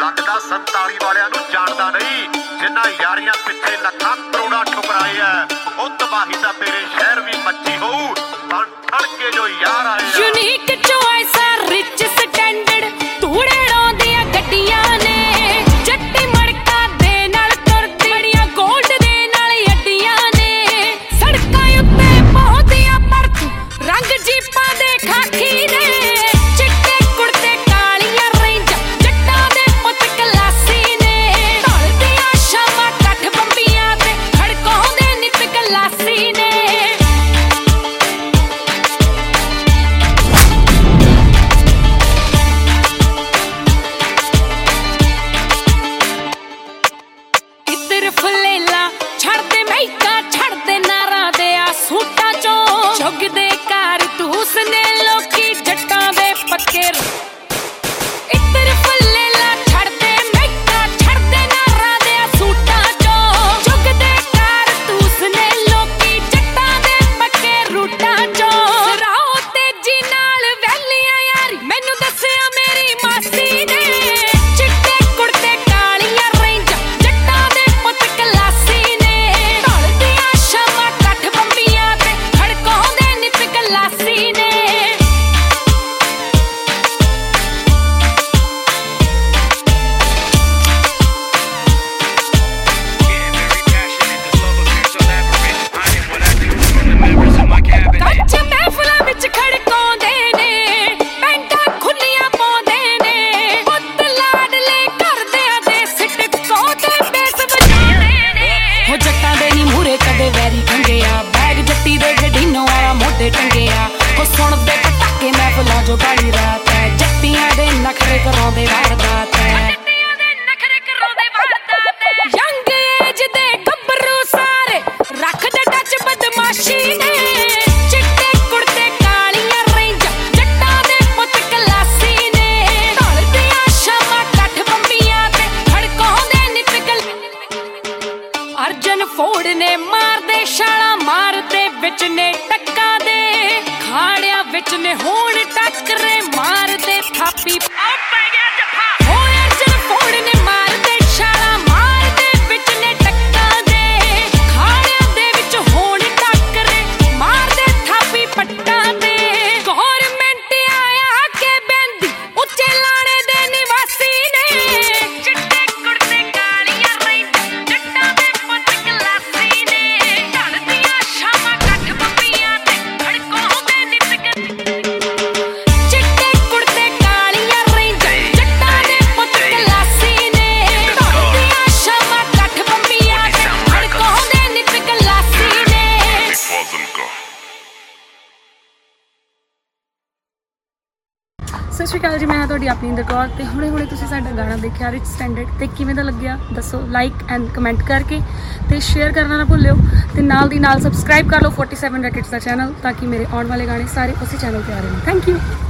लगदा 47 वालियां नूं जाणदा नहीं, जिन्हां यारियां पिछे लखां करोड़ां ठुकराए है। ओ तबाही दा तेरे शहर भी मची होऊ, बन ठण के जो यार आए यूनिक चॉइस रिच स्टैंडर्ड तूड़े रौंदियां गड्डियां ने जट्टी मड़का दे नाल तुरदी बड़ियां गोल्ड दे नाल अड्डियां ने सड़कां उत्ते पहुंचदियां पर रंग जीपां दे खाकी ने चिट्टे कुड़ते कालियां रेंजां जट्टां दे पुत कलासी ने ढलदियां शामां कठ बंबियां ते खड़काउंदे नित गलासी ने। फलेला छड़दे महका छड़दे नारा दे आ सूटां चों चुगदे कारतूस ने लोकी जट्टां दे पक्के इतर फलेला छड़दे महका छड़दे नारा दे आ सूटां चों चुगदे कारतूस ने लोकी जट्टां दे पक्के रूटां चों राहो तेजी नाल वैलियां यारी मैनू दस्सिया मेरी मासी ने चिट्टे कुड़ते कालियां रेंजां जट्टां दे कलासी ने ढलदियां शामां कठ बंबियां ते खड़काउंदे नित गलासी ने। ਕੱਚ ਮਹਿਫਲਾਂ ਵਿੱਚ ਖੜਕਾਉਂਦੇ ਨੇ ਪੈਂਟਾਂ ਖੁੱਲੀਆਂ ਪਾਉਂਦੇ ਨੇ ਪੁੱਤ ਲਾਡਲੇ ਘਰਦਿਆਂ ਦੇ ਸਿਟਕੋ ਤੇ ਬੇਸ ਵਜਾਉਂਦੇ ਨੇ ਹੋ ਜੱਟਾਂ ਦੇ ਨੀ ਮੂਹਰੇ ਕਦੇ ਵੈਰੀ ਖੰਗਿਆ ਬੈਗ ਜੱਟੀ ਦੇ ਜਡੀਨੋ ਵਾਲਾ ਮੋਢੇ ਟੰਗਿਆ ਹੋ ਸੁਣਦੇ ਪਟਾਕੇ ਮਹਿਫਲਾਂ ਜੋ ਬਾਲੀ ਰਾਤ ਹੈ ਜੱਟੀਆਂ ਦੇ ਨਖਰੇ ਕਰਾਉਂਦੇ ਵਾਰਦਾਤ ਹੈ ਯੰਗ ਏਜ ਦੇ ਗੱਭਰੂ ਸਾਰੇ ਰੱਖਦੇ ਟੱਚ ਬਦਮਾਸ਼ੀ ਨੇ ਚਿੱਟੇ ਕੁੜਤੇ ਕਾਲੀਆਂ ਰੇਂਜਾਂ ਜੱਟਾਂ ਦੇ ਪੁੱਤ ਕਲਾਸੀ ਨੇ ਢਲਦੀਆਂ ਸ਼ਾਮਾਂ ਕਠ ਬੰਬੀਆਂ ਤੇ ਖੜਕਾਉਂਦੇ ਨਿਤ ਗਲ ਅਰਜਨ ਫੋੜ ਨੇ ਮਾਰਦੇ ਛਾਲਾਂ ਮਾਰਦੇ ਵਿੱਚ ਨੇ ਟੱਕਾਂ ਦੇ ਖਾੜਿਆਂ ਵਿੱਚ ਨੇ ਹੋਣ ਟੱਕਰੇ ਮਾਰਦੇ ਥਾਪੀ ਅਰਜਨ ਫੋੜ ਨੇ ਮਾਰਦੇ ਛਾਲਾਂ ਮਾਰਦੇ ਵਿੱਚ ਨੇ ਟੱਕਾਂ ਦੇ ਖਾੜਿਆਂ ਦੇ ਵਿੱਚ ਹੋਣ ਟੱਕਰੇ ਮਾਰਦੇ ਥਾਪੀ ਪੱਟਾਂ ਦੇ ਗੌਰਮੈਂਟ ਆਇਆ ਕੇ ਬੈਂਦੀ ਉੱਚੇ ਲਾਣੇ ਦੇ ਨਿਵਾਸੀ ਨੇ ਚਿੱਟੇ ਕੁੜਤੇ ਕਾਲੀਆਂ ਰੇਂਜਾਂ ਜੱਟਾਂ ਦੇ ਪੁੱਤ ਕਲਾਸੀ ਨੇ ਢਲਦੀਆਂ ਸ਼ਾਮਾਂ ਕੱਠ ਬੰਬੀਆਂ ਤੇ ਖੜਕਾਉਂਦੇ ਨਿਤ ਚਿੱਟੇ ਕੁੜਤੇ ਕਾਲੀਆਂ ਰੇਂਜਾਂ ਜੱਟਾਂ ਦੇ ਪੁੱਤ ਕਲਾਸੀ ਨੇ ਢਲਦੀਆਂ ਸ਼ਾਮਾਂ ਕੱਠ ਬੰਬੀਆਂ ਤੇ ਖੜਕਾਉਂਦੇ ਨਿਤ ਗਲਾਸੀ ਨੇ। ਸਤਿ ਸ਼੍ਰੀ ਅਕਾਲ ਜੀ, ਮੈਂ ਹਾਂ ਤੁਹਾਡੀ ਆਪਣੀ ਇੰਦਰ ਕੌਰ ਤੇ ਹੁਣੇ ਤੁਸੀਂ ਸਾਡਾ ਗਾਣਾ ਦੇਖਿਆ ਰਿਚ ਸਟੈਂਡਰਡ ਤੇ ਕਿਵੇਂ ਦਾ ਲੱਗਿਆ ਦੱਸੋ ਲਾਈਕ ਐਂਡ ਕਮੈਂਟ ਕਰਕੇ ਤੇ ਸ਼ੇਅਰ ਕਰਨਾ ਨਾ ਭੁੱਲਿਓ ਤੇ ਨਾਲ ਦੀ ਨਾਲ ਸਬਸਕ੍ਰਾਈਬ ਕਰ ਲਓ 47 ਰੈਕਟਸ ਦਾ ਚੈਨਲ ਤਾਂ ਕਿ ਮੇਰੇ ਆਉਣ ਵਾਲੇ ਗਾਣੇ ਸਾਰੇ ਉਸੇ ਚੈਨਲ ਤੇ ਆ ਰਹੇ ਨੇ। Thank you.